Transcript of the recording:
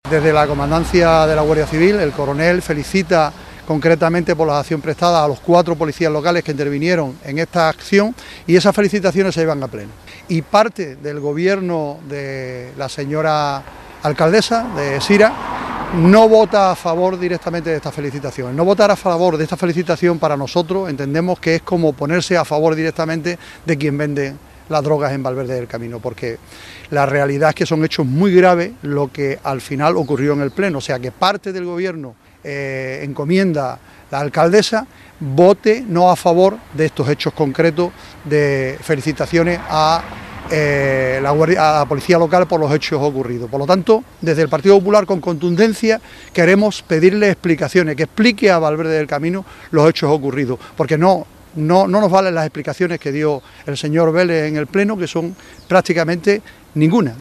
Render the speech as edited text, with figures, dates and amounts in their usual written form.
Desde la Comandancia de la Guardia Civil, el coronel felicita concretamente por la acción prestada a los 4 policías locales que intervinieron en esta acción, y esas felicitaciones se llevan a pleno. Y parte del gobierno de la señora alcaldesa de Sira no vota a favor directamente de esta felicitación. No votar a favor de esta felicitación para nosotros entendemos que es como ponerse a favor directamente de quien vende las drogas en Valverde del Camino, porque la realidad es que son hechos muy graves lo que al final ocurrió en el Pleno, o sea que parte del gobierno encomienda la alcaldesa vote no a favor de estos hechos concretos de felicitaciones a la policía local por los hechos ocurridos. Por lo tanto, desde el Partido Popular con contundencia queremos pedirle explicaciones, que explique a Valverde del Camino los hechos ocurridos, porque no nos valen las explicaciones que dio el señor Vélez en el Pleno, que son prácticamente ninguna.